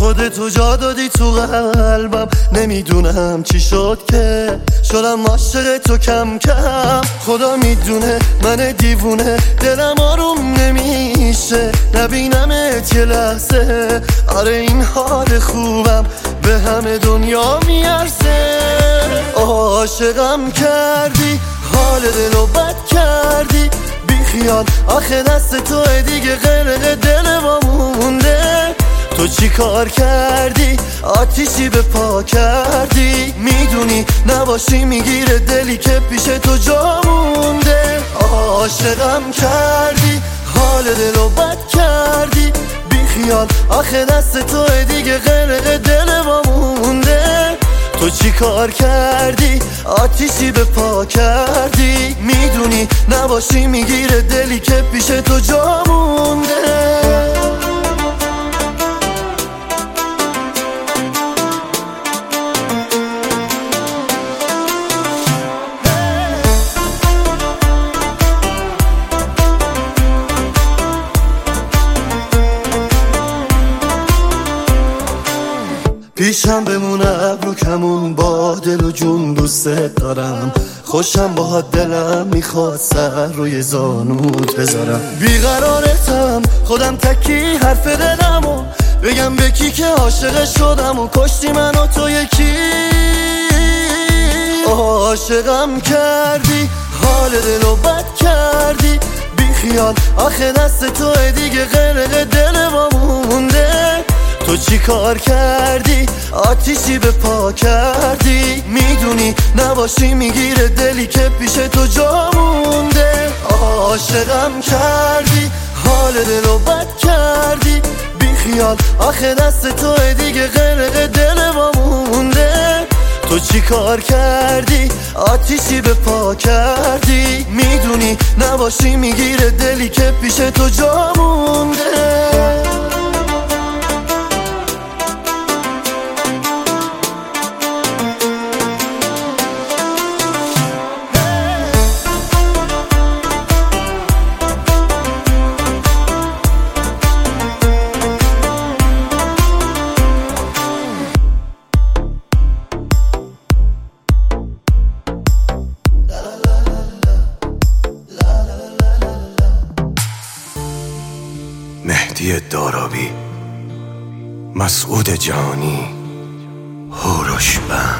خودتو جا دادی تو قلبم، نمیدونم چی شد که شدم عاشق تو کم کم. خدا میدونه من دیوونه، دلم آروم نمیشه نبینمت یه لحظه. آره این حال خوبم به همه دنیا میارزه. عاشقم کردی، حال دلو بد کردی، بیخیال آخه دست توه دیگه، غرق دل ما مونده. تو چی کار کردی؟ آتیشی به پا کردی، میدونی نباشی میگیره دلی که پیش تو جا مونده. عاشقم کردی، حال دلو بد کردی، بیخیال آخه دست توه دیگه، غرق دل ما مونده. تو چی کار کردی؟ آتیشی به پا کردی، میدونی نباشی میگیره دلی که پیش تو جا مونده. پیشم بمونه ابرو کمون، با دل و جون دوست دارم. خوشم باهات دلم میخواد سر روی زانوت بذارم. بیقرارتم خودم تکی حرف دلمو بگم به کی که عاشق شدم و کشتی من و تو یکی. عاشقم کردی، حال دلو بد کردی، بیخیال آخه دست توه دیگه، غرق دل ما مونده. تو چی کار کردی؟ آتیشی به پا کردی، میدونی نباشی میگیره دلی که پیش تو جا مونده. عاشقم کردی، حال دلو بد کردی، بیخیال آخه دست توه دیگه، غرق دل ما مونده. تو چی کار کردی؟ آتیشی به پا کردی، میدونی نباشی میگیره دلی که پیش تو جا مونده. مهدی دارابی، مسعود جانی، هوروش بند.